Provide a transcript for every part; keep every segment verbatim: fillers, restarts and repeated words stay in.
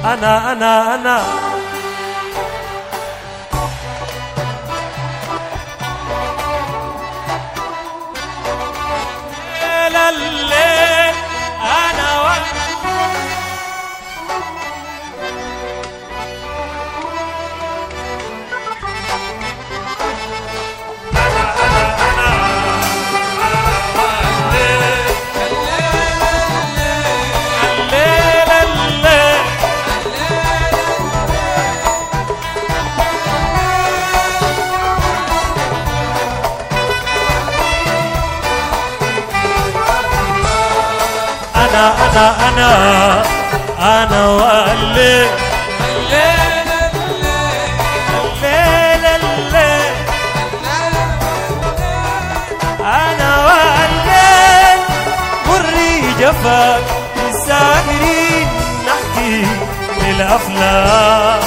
أنا أنا أنا الليل أنا وأنا أنا أنا أنا أنا والليل الليل الليل الليل أنا والليل مري جفاك الساهرين نحكي للأفلاك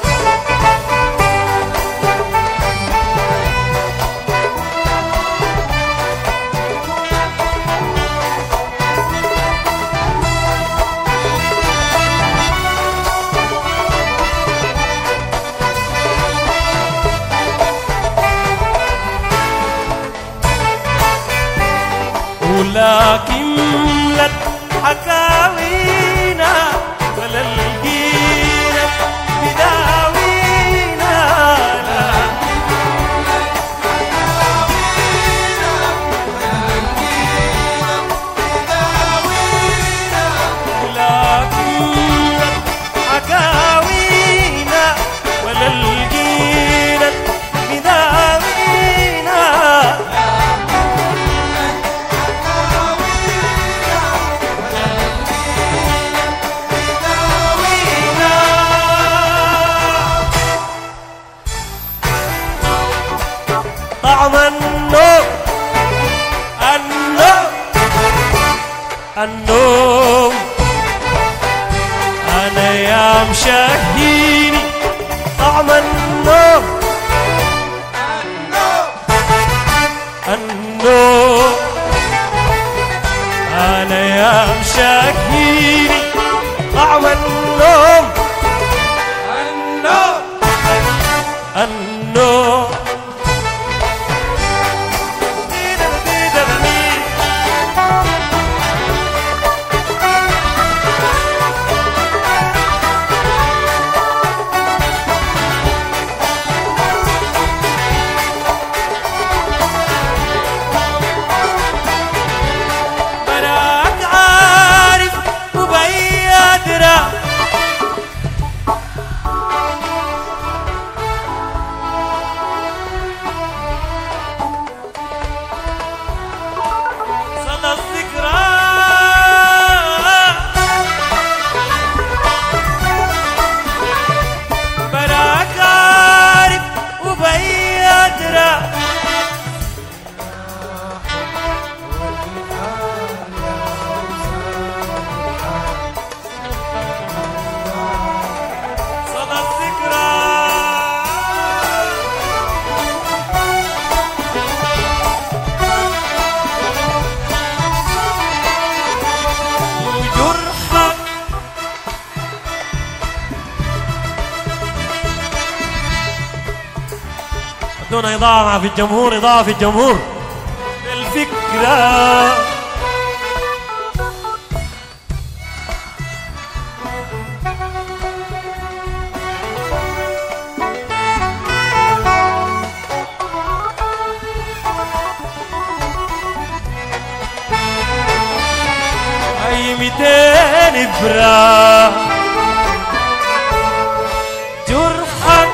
ولكن لك حكاوينا ولا لقينا بداوينا لكن لك حكاوينا ولا لقينا بداوينا طعم النوم النوم النوم أنا يا مشاهيني طعم النوم النوم أنا يا مشاهيني طعم النوم النوم النوم دون إضاعة في الجمهور إضاعة في الجمهور الفكرة أي ميتين إبرة جرحك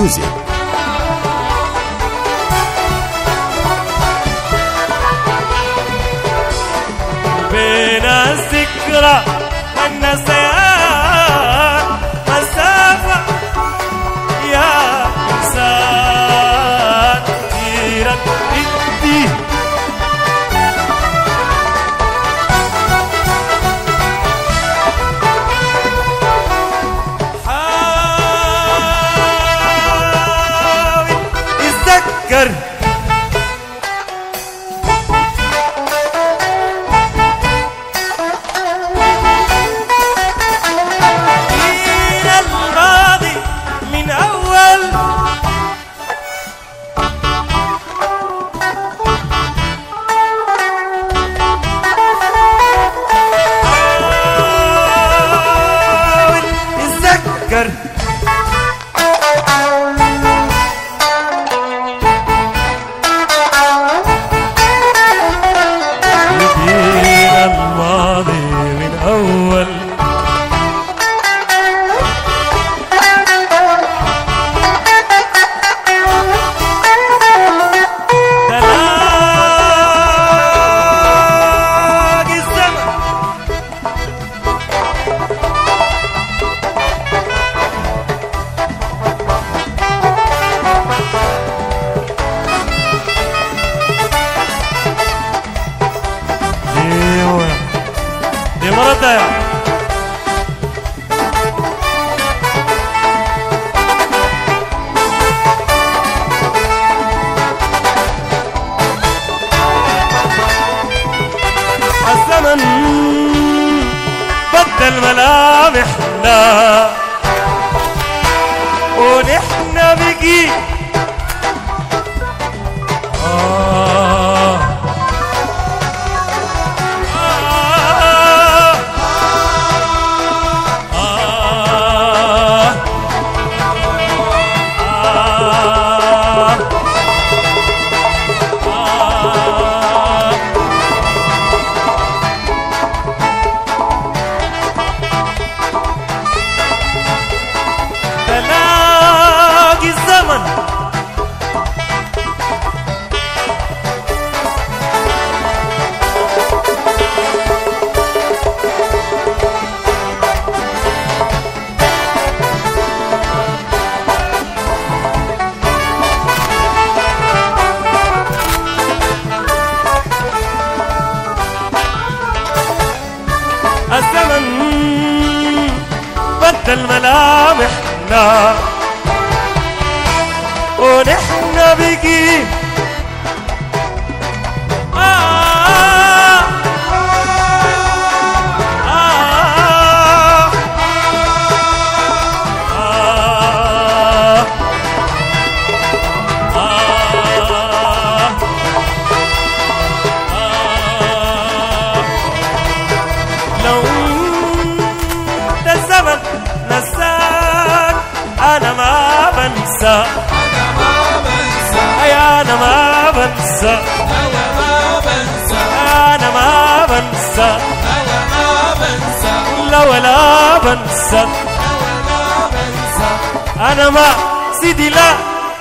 ميوزك. بين الذكرى والنسيان مسافة يا إنسان كثيرا بدي حاول اتذكر الزمن بدل ملامحنا ونحن بقي آه آه آه آه تلاقي الزمن الزمن بدل ملامحنا ونحن بقي آه آه آه آه لو ده الزمن نساك أنا ما بنسى أنا ما بنسى أنا ما بنسى لا ولا بنسى أنا ما سيدي لا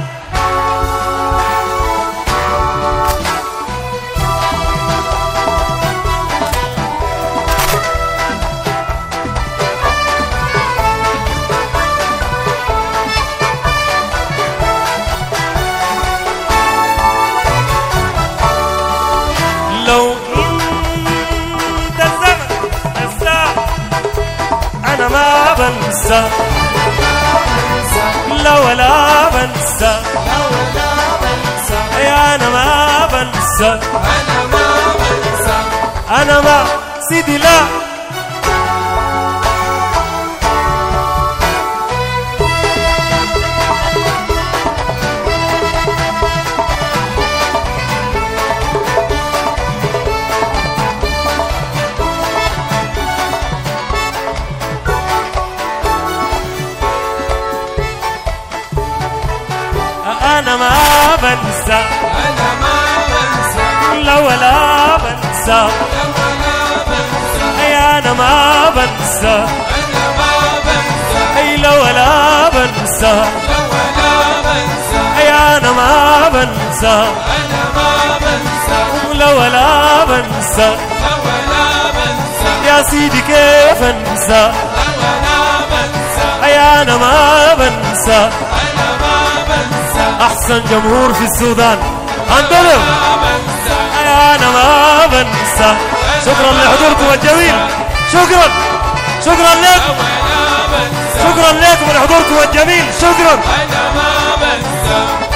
لو انت الزمن نسى انا ما بنسى لا ولا بنسى يا انا ما بنسى انا ما سيدي لا أنا ما بنسى أنا ما بنسى لا ولا بنسى أي أنا ما بنسى أنا ما بنسى أي لا ولا بنسى لا ولا بنسى أنا ما بنسى لا ولا بنسى لا ولا بنسى يا سيدي كيف انسى لا ولا بنسى يا انا ما بنسى أنا ما بنسى احسن جمهور في السودان عندنا ما بنسى يا انا ما بنسى شكرا لحضوركم الجميل شكرا شكرا لكم ولا بنسى شكرا لكم لحضوركم الجميل شكرا أنا ما بنسى